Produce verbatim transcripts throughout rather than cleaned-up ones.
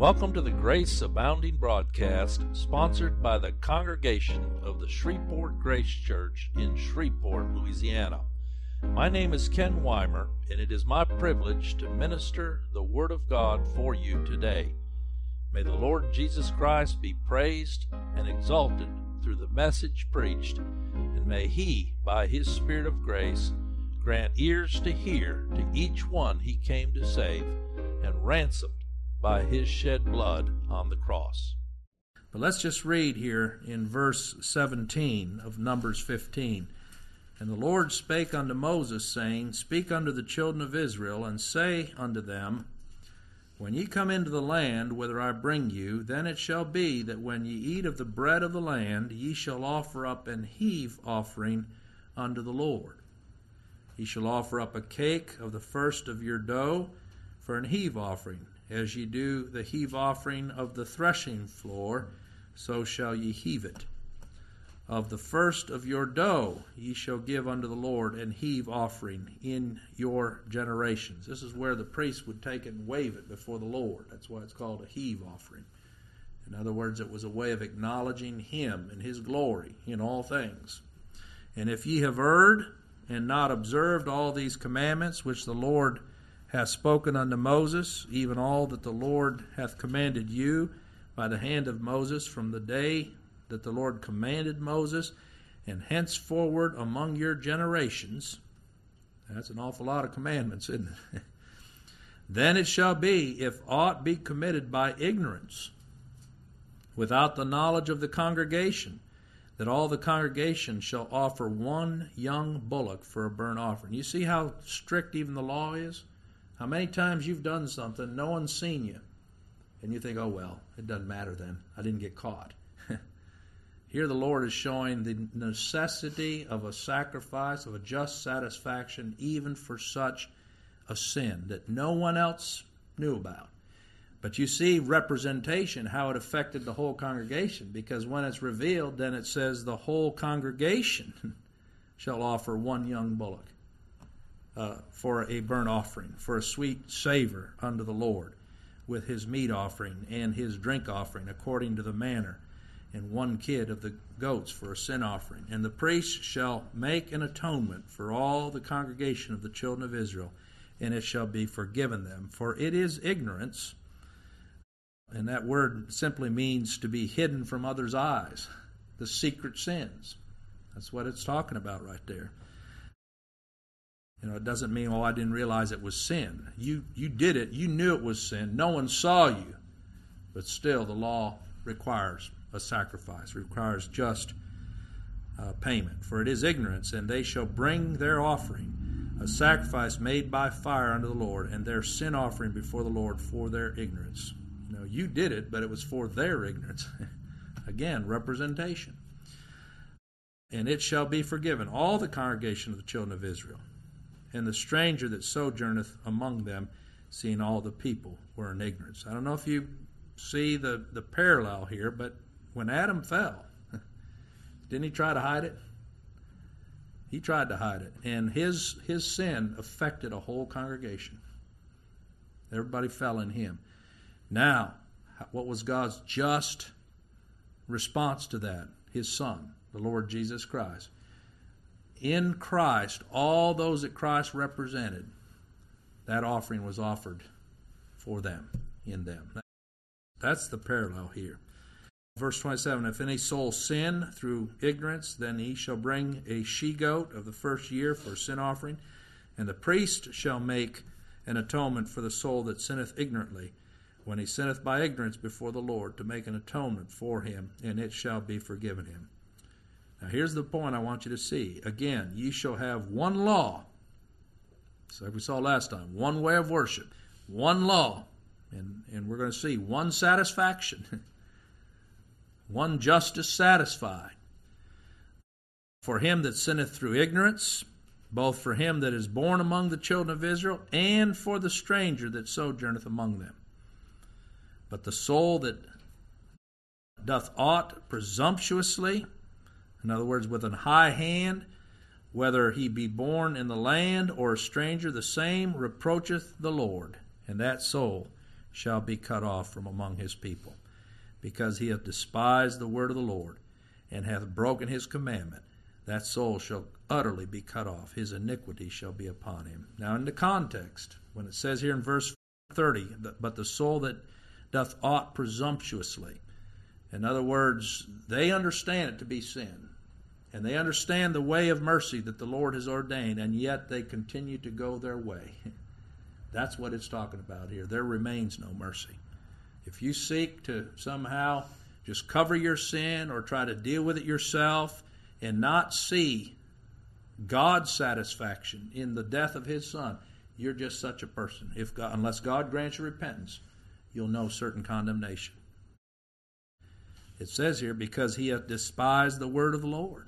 Welcome to the Grace Abounding broadcast, sponsored by the congregation of the Shreveport Grace Church in Shreveport, Louisiana. My name is Ken Weimer, and it is my privilege to minister the Word of God for you today. May the Lord Jesus Christ be praised and exalted through the message preached, and may He, by His Spirit of grace, grant ears to hear to each one He came to save, and ransomed by His shed blood on the cross. But let's just read here in verse seventeen of Numbers fifteen. And the Lord spake unto Moses, saying, Speak unto the children of Israel, and say unto them, When ye come into the land whither I bring you, then it shall be that when ye eat of the bread of the land, ye shall offer up an heave offering unto the Lord. Ye shall offer up a cake of the first of your dough for an heave offering. As ye do the heave offering of the threshing floor, so shall ye heave it. Of the first of your dough ye shall give unto the Lord an heave offering in your generations. This is where the priest would take it and wave it before the Lord. That's why it's called a heave offering. In other words, it was a way of acknowledging Him and His glory in all things. And if ye have erred and not observed all these commandments which the Lord hath spoken unto Moses, even all that the Lord hath commanded you by the hand of Moses from the day that the Lord commanded Moses, and henceforward among your generations. That's an awful lot of commandments, isn't it? Then it shall be, if aught be committed by ignorance, without the knowledge of the congregation, that all the congregation shall offer one young bullock for a burnt offering. You see how strict even the law is? How many times you've done something, no one's seen you, and you think, oh, well, it doesn't matter then. I didn't get caught. Here the Lord is showing the necessity of a sacrifice, of a just satisfaction, even for such a sin that no one else knew about. But you see representation, how it affected the whole congregation, because when it's revealed, then it says the whole congregation shall offer one young bullock. Uh, for a burnt offering, for a sweet savor unto the Lord, with his meat offering and his drink offering, according to the manner, and one kid of the goats for a sin offering. And the priest shall make an atonement for all the congregation of the children of Israel, and it shall be forgiven them. For it is ignorance, and that word simply means to be hidden from others' eyes, the secret sins. That's what it's talking about right there. You know, it doesn't mean, oh, I didn't realize it was sin. You you did it. You knew it was sin. No one saw you. But still, the law requires a sacrifice, requires just uh, payment. For it is ignorance, and they shall bring their offering, a sacrifice made by fire unto the Lord, and their sin offering before the Lord for their ignorance. You know, you did it, but it was for their ignorance. Again, representation. And it shall be forgiven all the congregation of the children of Israel, and the stranger that sojourneth among them, seeing all the people were in ignorance. I don't know if you see the, the parallel here, but when Adam fell, didn't he try to hide it? He tried to hide it. And his his sin affected a whole congregation. Everybody fell in him. Now, what was God's just response to that? His Son, the Lord Jesus Christ. In Christ, all those that Christ represented, that offering was offered for them, in them. That's the parallel here. Verse twenty-seven, if any soul sin through ignorance, then he shall bring a she-goat of the first year for a sin offering, and the priest shall make an atonement for the soul that sinneth ignorantly, when he sinneth by ignorance before the Lord, to make an atonement for him, and it shall be forgiven him. Now here's the point I want you to see. Again, ye shall have one law. So like we saw last time, one way of worship, one law, and, and we're going to see one satisfaction, one justice satisfied. For him that sinneth through ignorance, both for him that is born among the children of Israel, and for the stranger that sojourneth among them. But the soul that doth aught presumptuously, in other words, with an high hand, whether he be born in the land or a stranger, the same reproacheth the Lord, and that soul shall be cut off from among his people, because he hath despised the word of the Lord, and hath broken his commandment. That soul shall utterly be cut off. His iniquity shall be upon him. Now in the context, when it says here in verse thirty, but the soul that doth aught presumptuously, in other words, they understand it to be sin, and they understand the way of mercy that the Lord has ordained, and yet they continue to go their way. That's what it's talking about here. There remains no mercy. If you seek to somehow just cover your sin or try to deal with it yourself and not see God's satisfaction in the death of his Son, you're just such a person. If God, unless God grants you repentance, you'll know certain condemnation. It says here, because he hath despised the word of the Lord,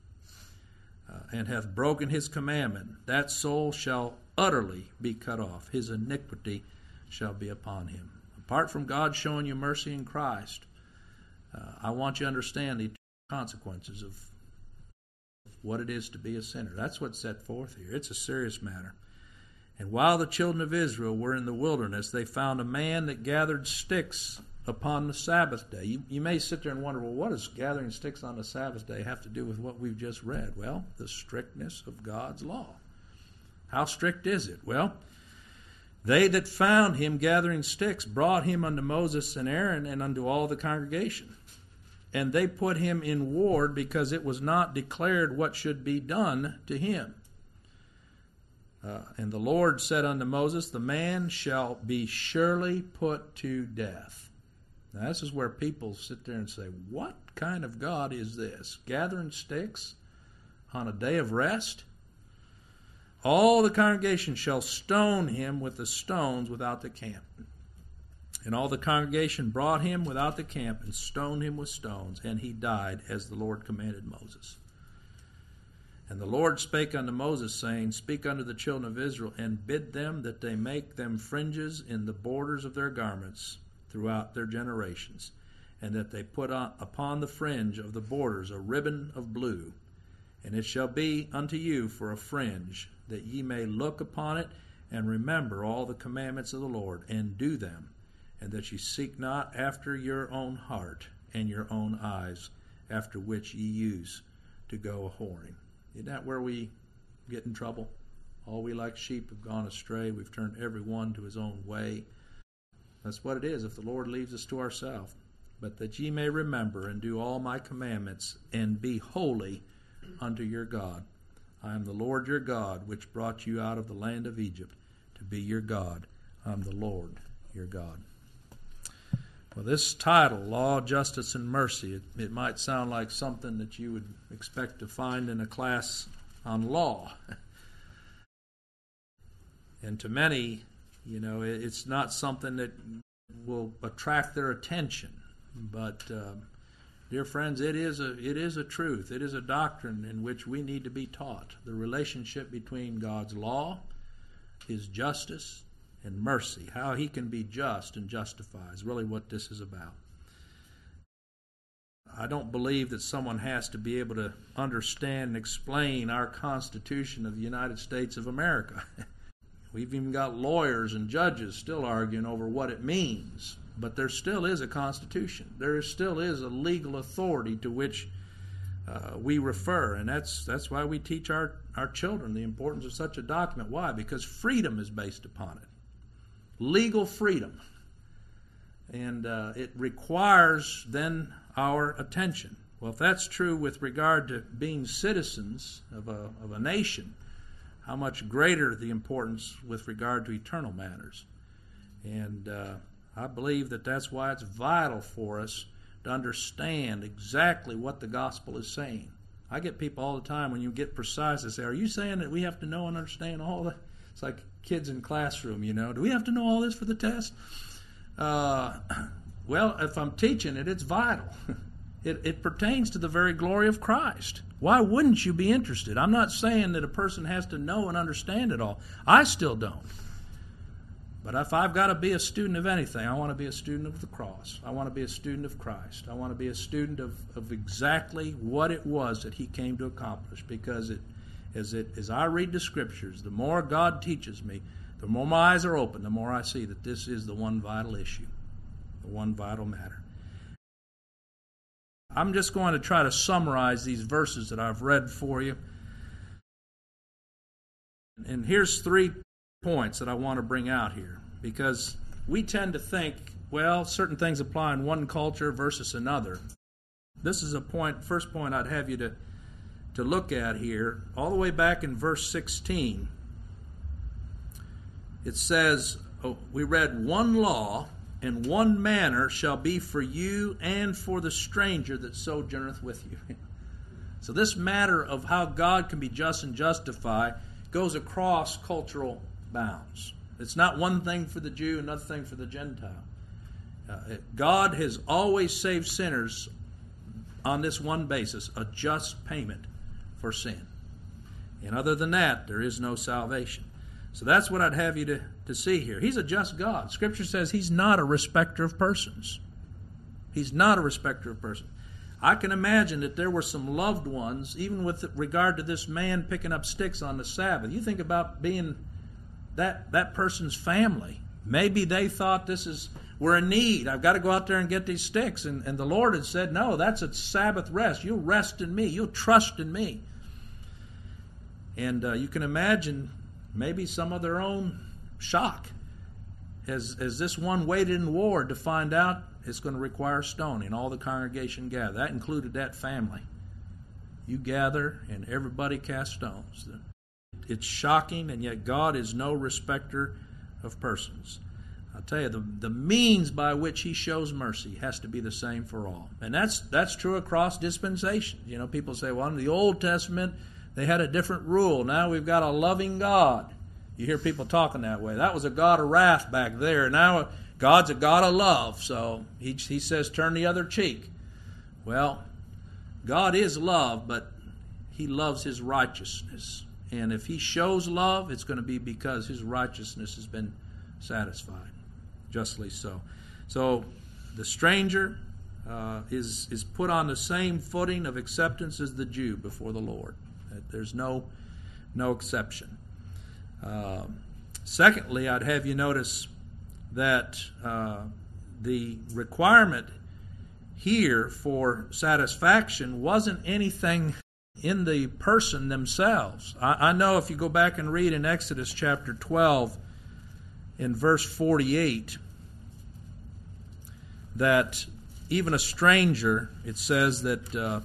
uh, and hath broken his commandment, that soul shall utterly be cut off. His iniquity shall be upon him. Apart from God showing you mercy in Christ, uh, I want you to understand the consequences of what it is to be a sinner. That's what's set forth here. It's a serious matter. And while the children of Israel were in the wilderness, they found a man that gathered sticks upon the Sabbath day. You, you may sit there and wonder, well, what does gathering sticks on the Sabbath day have to do with what we've just read? Well, the strictness of God's law. How strict is it? Well, they that found him gathering sticks brought him unto Moses and Aaron and unto all the congregation. And they put him in ward, because it was not declared what should be done to him. Uh, and the Lord said unto Moses, the man shall be surely put to death. Now this is where people sit there and say, what kind of God is this? Gathering sticks on a day of rest? All the congregation shall stone him with the stones without the camp. And all the congregation brought him without the camp and stoned him with stones, and he died as the Lord commanded Moses. And the Lord spake unto Moses, saying, speak unto the children of Israel, and bid them that they make them fringes in the borders of their garments throughout their generations, and that they put on, upon the fringe of the borders a ribbon of blue. And it shall be unto you for a fringe, that ye may look upon it, and remember all the commandments of the Lord, and do them, and that ye seek not after your own heart and your own eyes, after which ye use to go a-whoring. Isn't that where we get in trouble? All we like sheep have gone astray. We've turned every one to his own way. That's what it is if the Lord leaves us to ourselves. But that ye may remember and do all my commandments, and be holy unto your God. I am the Lord your God, which brought you out of the land of Egypt to be your God. I am the Lord your God. Well, this title, Law, Justice, and Mercy, it, it might sound like something that you would expect to find in a class on law. And to many, you know, it, it's not something that will attract their attention. But, uh, dear friends, it is a it is a truth. It is a doctrine in which we need to be taught. The relationship between God's law, his justice, and mercy, how he can be just and justify, is really what this is about. I don't believe that someone has to be able to understand and explain our Constitution of the United States of America. We've even got lawyers and judges still arguing over what it means, but there still is a Constitution. There still is a legal authority to which uh, we refer, and that's that's why we teach our, our children the importance of such a document. Why? Because freedom is based upon it. Legal freedom. And uh, it requires then our attention. Well, if that's true with regard to being citizens of a, of a nation, how much greater the importance with regard to eternal matters. And uh, I believe that that's why it's vital for us to understand exactly what the gospel is saying. I get people all the time, when you get precise, they say, are you saying that we have to know and understand all that? It's like kids in classroom, you know. Do we have to know all this for the test? Uh, well, if I'm teaching it, it's vital. It, it pertains to the very glory of Christ. Why wouldn't you be interested? I'm not saying that a person has to know and understand it all. I still don't. But if I've got to be a student of anything, I want to be a student of the cross. I want to be a student of Christ. I want to be a student of, of exactly what it was that he came to accomplish. Because it, as, it, as I read the Scriptures, the more God teaches me, The more my eyes are open, the more I see that this is the one vital issue, the one vital matter. I'm just going to try to summarize these verses that I've read for you. And here's three points that I want to bring out here, because we tend to think, well, certain things apply in one culture versus another. This is a point, first point I'd have you to, to look at here. All the way back in verse sixteen, it says, oh, we read, one law and one manner shall be for you and for the stranger that sojourneth with you. So this matter of how God can be just and justify goes across cultural bounds. It's not one thing for the Jew, another thing for the Gentile. Uh, God has always saved sinners on this one basis, a just payment for sin. And other than that, there is no salvation. So that's what I'd have you to, to see here. He's a just God. Scripture says He's not a respecter of persons. He's not a respecter of persons. I can imagine that there were some loved ones, even with regard to this man picking up sticks on the Sabbath. You think about being that, that person's family. Maybe they thought this is, we're in need. I've got to go out there and get these sticks. And, and the Lord had said, no, that's a Sabbath rest. You'll rest in me. You'll trust in me. And uh, you can imagine maybe some of their own shock as, as this one waited in ward to find out it's going to require stoning. All the congregation gathered. That included that family. You gather and everybody cast stones. It's shocking, and yet God is no respecter of persons. I'll tell you, the, the means by which He shows mercy has to be the same for all. And that's that's true across dispensations. You know, people say, well, in the Old Testament, they had a different rule. Now we've got a loving God. You hear people talking that way. That was a God of wrath back there. Now God's a God of love. So he, he says, turn the other cheek. Well, God is love, but He loves His righteousness. And if He shows love, it's going to be because His righteousness has been satisfied. Justly so. So the stranger uh, is, is put on the same footing of acceptance as the Jew before the Lord. There's no, no exception. Uh, secondly, I'd have you notice that uh, the requirement here for satisfaction wasn't anything in the person themselves. I, I know if you go back and read in Exodus chapter twelve, in verse forty-eight, that even a stranger, it says that uh,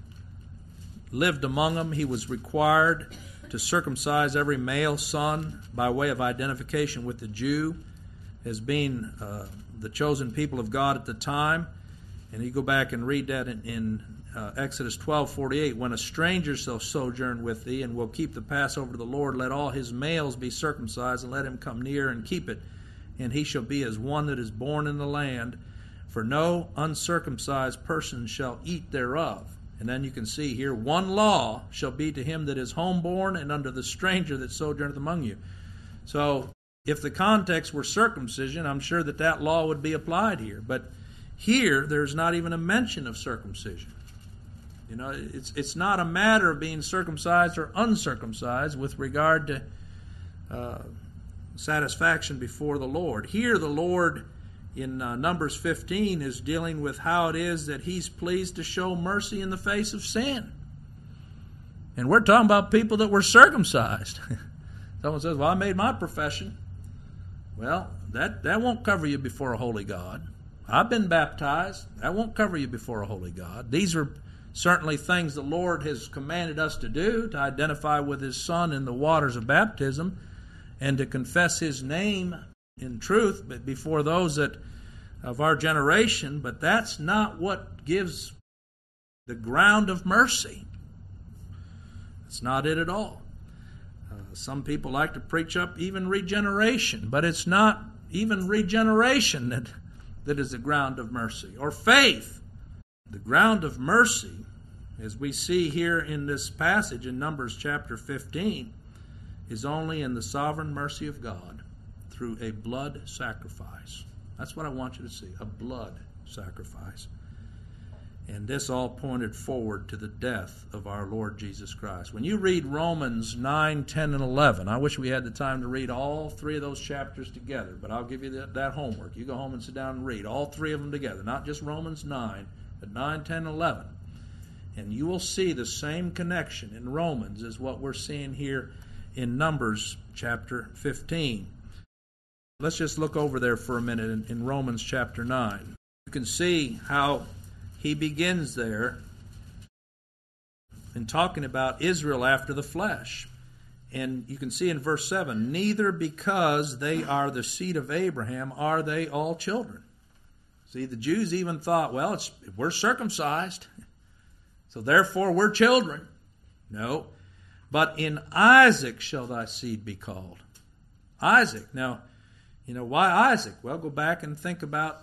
lived among them, he was required to circumcise every male son by way of identification with the Jew as being uh, the chosen people of God at the time. And you go back and read that in, in uh, Exodus twelve forty-eight, when a stranger shall sojourn with thee and will keep the Passover to the Lord, let all his males be circumcised, and let him come near and keep it. And he shall be as one that is born in the land, for no uncircumcised person shall eat thereof. And then you can see here, one law shall be to him that is homeborn and unto the stranger that sojourneth among you. So if the context were circumcision, I'm sure that that law would be applied here. But here, there's not even a mention of circumcision. You know, it's it's not a matter of being circumcised or uncircumcised with regard to uh, satisfaction before the Lord. Here, the Lord in uh, Numbers fifteen is dealing with how it is that He's pleased to show mercy in the face of sin. And we're talking about people that were circumcised. Someone says, well, I made my profession. Well, that, that won't cover you before a holy God. I've been baptized. That won't cover you before a holy God. These are certainly things the Lord has commanded us to do, to identify with His Son in the waters of baptism and to confess His name in truth but before those that of our generation. But that's not what gives the ground of mercy. It's not it at all. Uh, some people like to preach up even regeneration, but it's not even regeneration that that is the ground of mercy, or faith. The ground of mercy, as we see here in this passage in Numbers chapter fifteen, is only in the sovereign mercy of God through a blood sacrifice. That's what I want you to see, a blood sacrifice. And this all pointed forward to the death of our Lord Jesus Christ. When you read Romans nine, ten, and eleven, I wish we had the time to read all three of those chapters together, but I'll give you that, that homework. You go home and sit down and read all three of them together, not just Romans nine, but nine, ten, and eleven. And you will see the same connection in Romans as what we're seeing here in Numbers chapter fifteen. Let's just look over there for a minute in, in Romans chapter nine. You can see how he begins there in talking about Israel after the flesh. And you can see in verse seven, neither because they are the seed of Abraham are they all children. See, the Jews even thought, well, it's, we're circumcised, so therefore we're children. No, but in Isaac shall thy seed be called. Isaac. Now, you know, why Isaac? Well, go back and think about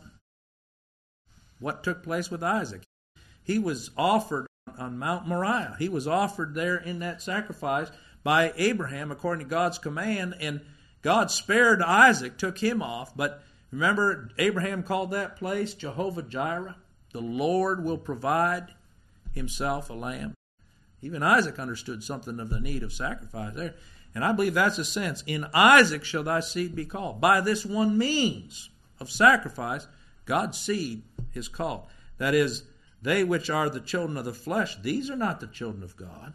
what took place with Isaac. He was offered on Mount Moriah. He was offered there in that sacrifice by Abraham according to God's command, and God spared Isaac, took him off. But remember, Abraham called that place Jehovah Jireh. The Lord will provide himself a lamb. Even Isaac understood something of the need of sacrifice there. And I believe that's the sense. In Isaac shall thy seed be called. By this one means of sacrifice, God's seed is called. That is, they which are the children of the flesh, these are not the children of God.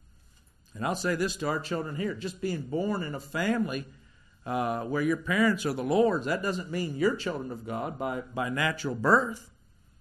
And I'll say this to our children here. Just being born in a family uh, where your parents are the Lord's, that doesn't mean you're children of God by, by natural birth.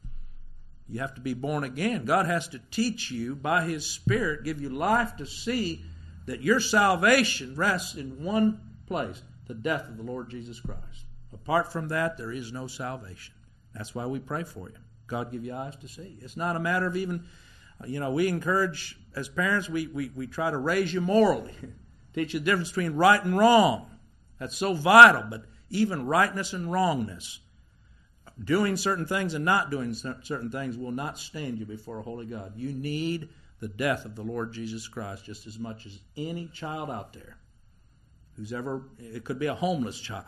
You have to be born again. God has to teach you by His Spirit, give you life to see that your salvation rests in one place, the death of the Lord Jesus Christ. Apart from that, there is no salvation. That's why we pray for you. God give you eyes to see. It's not a matter of even, you know, we encourage, as parents, we, we, we try to raise you morally. Teach you the difference between right and wrong. That's so vital. But even rightness and wrongness, doing certain things and not doing certain things will not stand you before a holy God. You need the death of the Lord Jesus Christ just as much as any child out there who's ever, it could be a homeless child.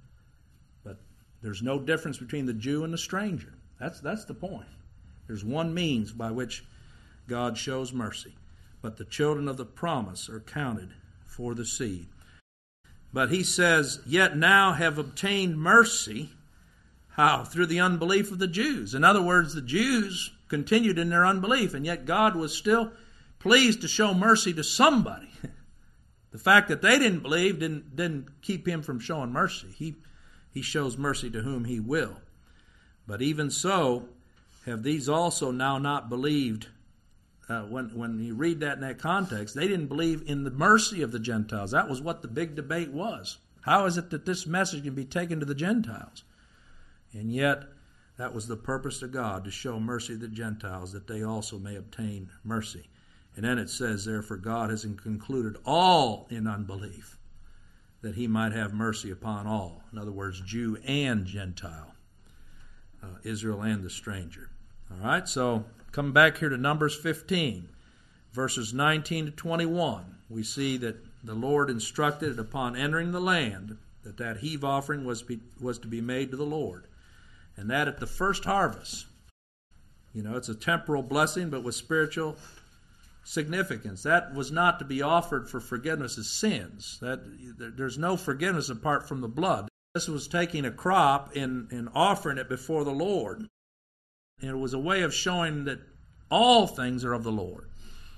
But there's no difference between the Jew and the stranger. That's that's the point. There's one means by which God shows mercy. But the children of the promise are counted for the seed. But he says, yet now have obtained mercy. How? Through the unbelief of the Jews. In other words, the Jews continued in their unbelief, and yet God was still pleased to show mercy to somebody. The fact that they didn't believe didn't, didn't keep him from showing mercy. He, he shows mercy to whom he will. But even so, have these also now not believed? Uh, when, when you read that in that context, they didn't believe in the mercy of the Gentiles. That was what the big debate was. How is it that this message can be taken to the Gentiles? And yet, that was the purpose of God, to show mercy to the Gentiles, that they also may obtain mercy. And then it says, therefore God has concluded all in unbelief, that he might have mercy upon all. In other words, Jew and Gentile, uh, Israel and the stranger. All right, so coming back here to Numbers fifteen, verses nineteen to twenty-one, we see that the Lord instructed upon entering the land that that heave offering was, be, was to be made to the Lord. And that at the first harvest. You know, it's a temporal blessing, but with spiritual significance. That was not to be offered for forgiveness of sins. That there's no forgiveness apart from the blood. This was taking a crop and, and offering it before the Lord. And it was a way of showing that all things are of the Lord.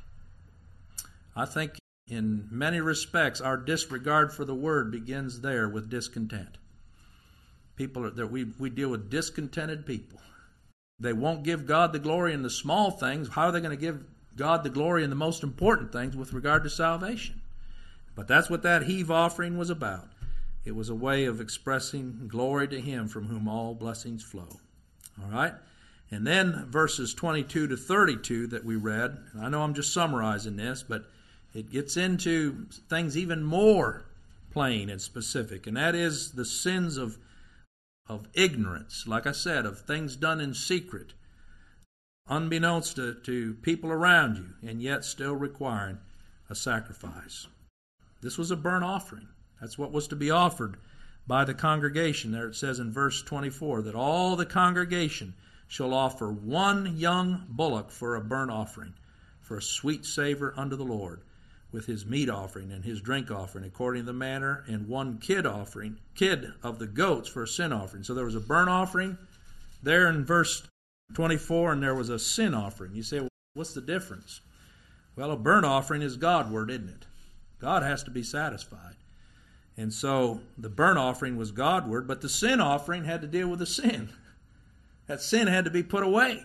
I think in many respects, our disregard for the word begins there with discontent. People are, that we, we deal with discontented people. They won't give God the glory in the small things. How are they going to give God the glory in the most important things with regard to salvation? But that's what that heave offering was about. It was a way of expressing glory to him from whom all blessings flow. All right? And then verses twenty-two to thirty-two that we read, and I know I'm just summarizing this, but it gets into things even more plain and specific, and that is the sins of of ignorance, like I said, of things done in secret, unbeknownst to, to people around you, and yet still requiring a sacrifice. This was a burnt offering. That's what was to be offered by the congregation. There it says in verse twenty-four that all the congregation shall offer one young bullock for a burnt offering, for a sweet savor unto the Lord, with his meat offering and his drink offering, according to the manner, and one kid offering, kid of the goats for a sin offering. So there was a burnt offering there in verse twenty-four, and there was a sin offering. You say, well, what's the difference? Well, a burnt offering is Godward, isn't it? God has to be satisfied. And so the burnt offering was Godward, but the sin offering had to deal with the sin. That sin had to be put away.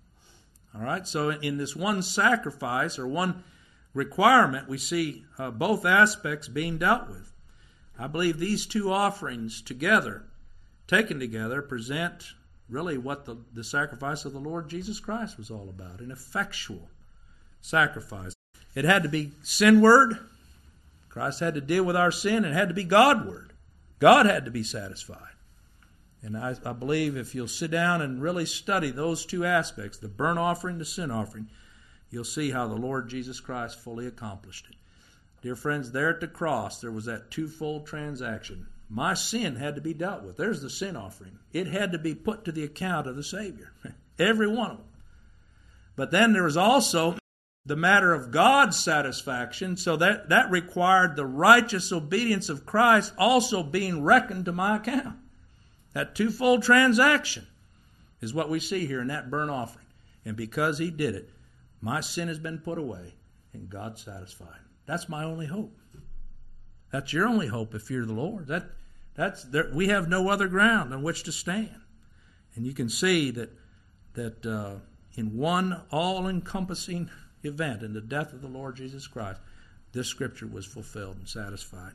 All right, so in this one sacrifice or one requirement, we see uh, both aspects being dealt with. I believe these two offerings together, taken together, present really what the, the sacrifice of the Lord Jesus Christ was all about, an effectual sacrifice. It had to be sinward. Christ had to deal with our sin, and it had to be Godward. God had to be satisfied. And I, I believe if you'll sit down and really study those two aspects, the burnt offering, the sin offering, you'll see how the Lord Jesus Christ fully accomplished it. Dear friends, there at the cross, there was that twofold transaction. My sin had to be dealt with. There's the sin offering. It had to be put to the account of the Savior. Every one of them. But then there was also the matter of God's satisfaction, so that, that required the righteous obedience of Christ also being reckoned to my account. That twofold transaction is what we see here in that burnt offering. And because he did it, my sin has been put away and God's satisfied. That's my only hope. That's your only hope if you're the Lord. That that's there, we have no other ground on which to stand. And you can see that that uh, in one all-encompassing event, in the death of the Lord Jesus Christ, this scripture was fulfilled and satisfied.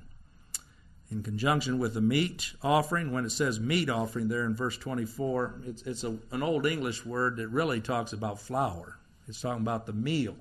In conjunction with the meat offering, when it says meat offering there in verse twenty-four, it's, it's a, an old English word that really talks about flour. It's talking about the meal.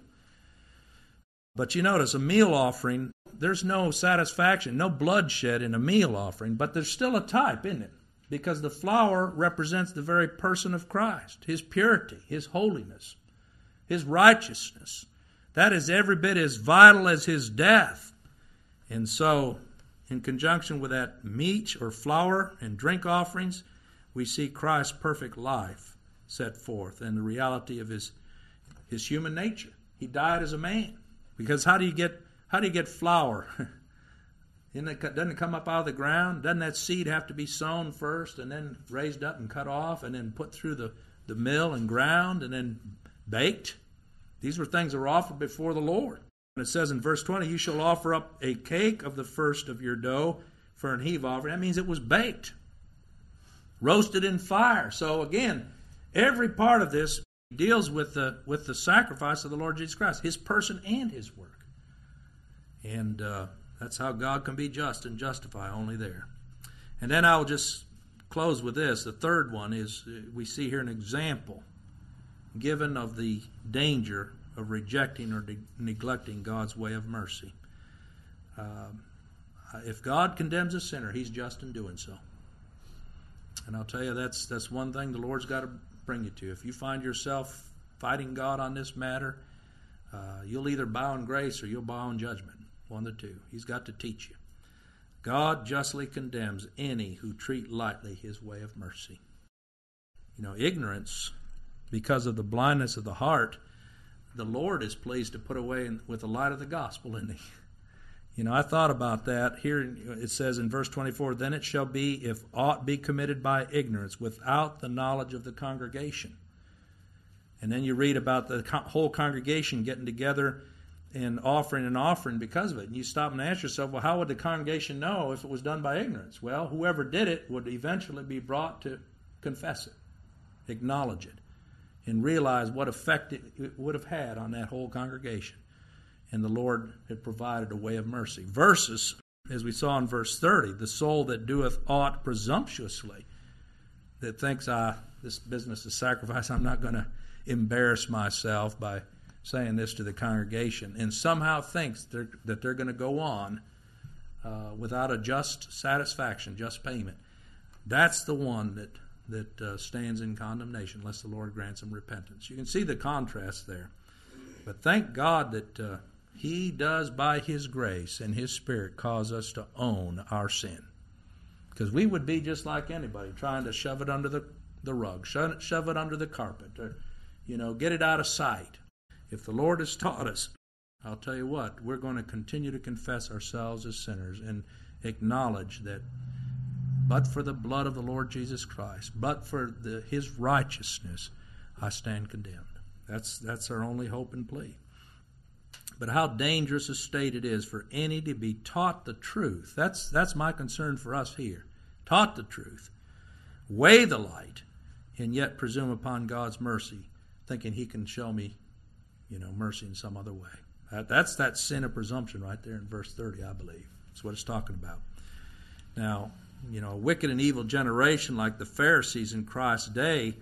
But you notice a meal offering, there's no satisfaction, no bloodshed in a meal offering, but there's still a type, isn't it? Because the flour represents the very person of Christ, his purity, his holiness, his righteousness. That is every bit as vital as his death. And so, in conjunction with that meat or flour and drink offerings, we see Christ's perfect life set forth and the reality of his, his human nature. He died as a man. Because how do you get how do you get flour? Doesn't it come up out of the ground? Doesn't that seed have to be sown first and then raised up and cut off and then put through the, the mill and ground and then baked? These were things that were offered before the Lord. And it says in verse twenty, you shall offer up a cake of the first of your dough for an heave offering. That means it was baked, roasted in fire. So again, every part of this deals with the with the sacrifice of the Lord Jesus Christ, his person and his work. And uh, that's how God can be just and justify, only there. And then I'll just close with this. The third one is uh, we see here an example given of the danger of rejecting or de- neglecting God's way of mercy. Um, if God condemns a sinner, he's just in doing so. And I'll tell you, that's that's one thing the Lord's got to bring you to. If you find yourself fighting God on this matter, uh, you'll either bow in grace or you'll bow in judgment. One of the two. He's got to teach you. God justly condemns any who treat lightly his way of mercy. You know, ignorance, because of the blindness of the heart, the Lord is pleased to put away in, with the light of the gospel, isn't he? You know, I thought about that. Here it says in verse twenty-four, then it shall be, if aught be committed by ignorance, without the knowledge of the congregation. And then you read about the whole congregation getting together and offering an offering because of it. And you stop and ask yourself, well, how would the congregation know if it was done by ignorance? Well, whoever did it would eventually be brought to confess it, acknowledge it, and realize what effect it would have had on that whole congregation. And the Lord had provided a way of mercy. Versus, as we saw in verse thirty, the soul that doeth aught presumptuously, that thinks, ah, this business is sacrifice, I'm not going to embarrass myself by saying this to the congregation, and somehow thinks they're, that they're going to go on uh, without a just satisfaction, just payment. That's the one that, that uh, stands in condemnation, unless the Lord grants him repentance. You can see the contrast there. But thank God that uh, he does, by his grace and his Spirit, cause us to own our sin. Because we would be just like anybody, trying to shove it under the the rug, shove it, shove it under the carpet, or, you know, get it out of sight. If the Lord has taught us, I'll tell you what, we're going to continue to confess ourselves as sinners and acknowledge that but for the blood of the Lord Jesus Christ, but for the, His righteousness, I stand condemned. That's that's our only hope and plea. But how dangerous a state it is for any to be taught the truth. That's that's my concern for us here. Taught the truth, weigh the light, and yet presume upon God's mercy, thinking He can show me, you know, mercy in some other way. That, that's that sin of presumption right there in verse thirty, I believe. That's what it's talking about. Now, you know, a wicked and evil generation like the Pharisees in Christ's day,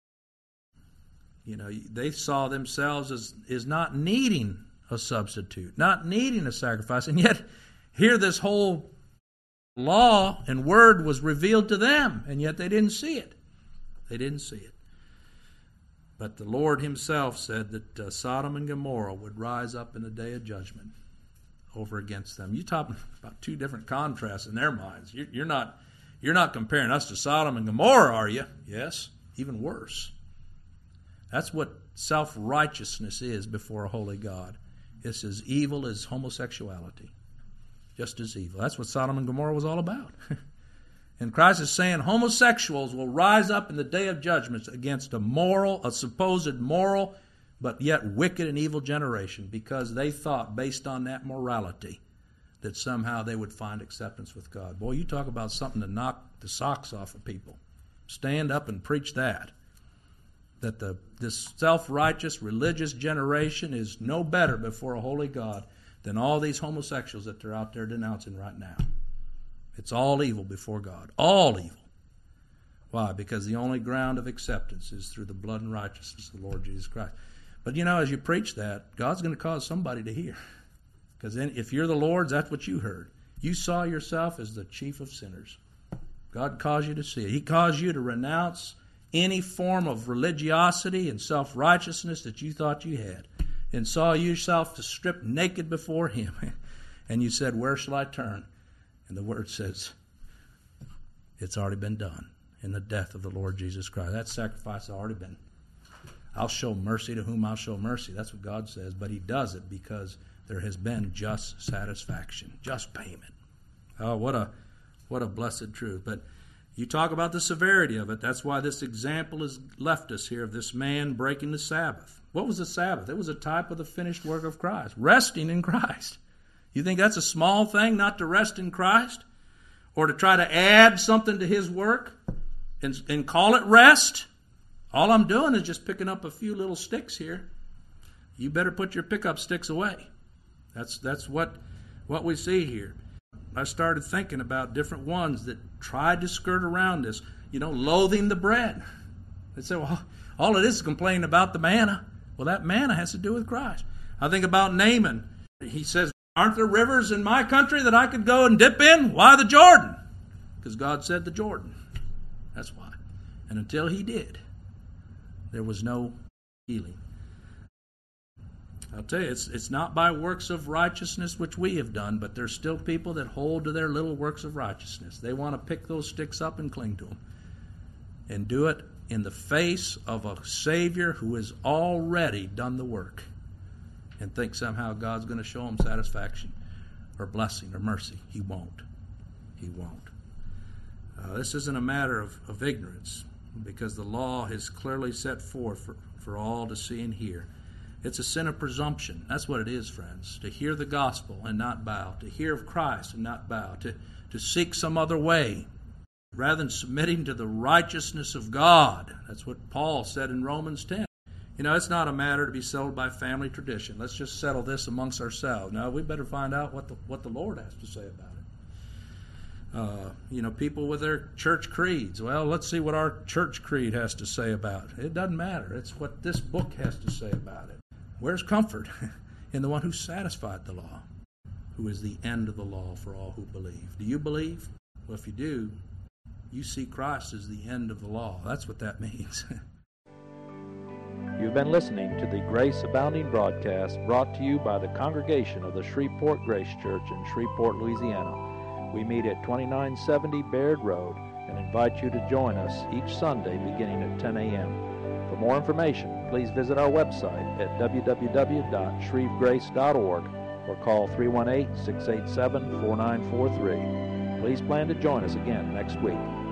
you know, they saw themselves as, as not needing a substitute, not needing a sacrifice, and yet here this whole law and word was revealed to them, and yet they didn't see it. They didn't see it. But the Lord Himself said that uh, Sodom and Gomorrah would rise up in the day of judgment over against them. You talk about two different contrasts in their minds. You're, you're not, you're not comparing us to Sodom and Gomorrah, are you? Yes, even worse. That's what self-righteousness is before a holy God. It's as evil as homosexuality, just as evil. That's what Sodom and Gomorrah was all about. And Christ is saying homosexuals will rise up in the day of judgment against a moral, a supposed moral, but yet wicked and evil generation, because they thought, based on that morality, that somehow they would find acceptance with God. Boy, you talk about something to knock the socks off of people. Stand up and preach that. That the this self-righteous religious generation is no better before a holy God than all these homosexuals that they're out there denouncing right now. It's all evil before God. All evil. Why? Because the only ground of acceptance is through the blood and righteousness of the Lord Jesus Christ. But you know, as you preach that, God's going to cause somebody to hear. Because then if you're the Lord's, that's what you heard. You saw yourself as the chief of sinners. God caused you to see it. He caused you to renounce any form of religiosity and self-righteousness that you thought you had, and saw yourself stripped naked before Him. And you said, where shall I turn? And the Word says, it's already been done in the death of the Lord Jesus Christ. That sacrifice has already been. I'll show mercy to whom I'll show mercy. That's what God says. But He does it because there has been just satisfaction, just payment. Oh, what a what a blessed truth. But you talk about the severity of it. That's why this example has left us here of this man breaking the Sabbath. What was the Sabbath? It was a type of the finished work of Christ, resting in Christ. You think that's a small thing, not to rest in Christ? Or to try to add something to His work and, and call it rest? All I'm doing is just picking up a few little sticks here. You better put your pickup sticks away. That's that's what what we see here. I started thinking about different ones that tried to skirt around this, you know, loathing the bread. They say, well, all it is is complaining about the manna. Well, that manna has to do with Christ. I think about Naaman. He says, aren't there rivers in my country that I could go and dip in? Why the Jordan? Because God said the Jordan. That's why. And until He did, there was no healing. I'll tell you, it's it's not by works of righteousness which we have done, but there's still people that hold to their little works of righteousness. They want to pick those sticks up and cling to them. And do it in the face of a Savior who has already done the work. And think somehow God's going to show them satisfaction or blessing or mercy. He won't. He won't. Uh, this isn't a matter of, of ignorance, because the law is clearly set forth for, for all to see and hear. It's a sin of presumption. That's what it is, friends. To hear the gospel and not bow. To hear of Christ and not bow. To, to seek some other way rather than submitting to the righteousness of God. That's what Paul said in Romans ten. You know, it's not a matter to be settled by family tradition. Let's just settle this amongst ourselves. No, we better find out what the, what the Lord has to say about it. Uh, you know, people with their church creeds. Well, let's see what our church creed has to say about it. It doesn't matter. It's what this book has to say about it. Where's comfort? In the one who satisfied the law, who is the end of the law for all who believe. Do you believe? Well, if you do, you see Christ as the end of the law. That's what that means. You've been listening to the Grace Abounding broadcast brought to you by the congregation of the Shreveport Grace Church in Shreveport, Louisiana. We meet at twenty-nine seventy Baird Road, and invite you to join us each Sunday beginning at ten a.m. For more information, please visit our website at w w w dot shreve grace dot org or call three one eight, six eight seven, four nine four three. Please plan to join us again next week.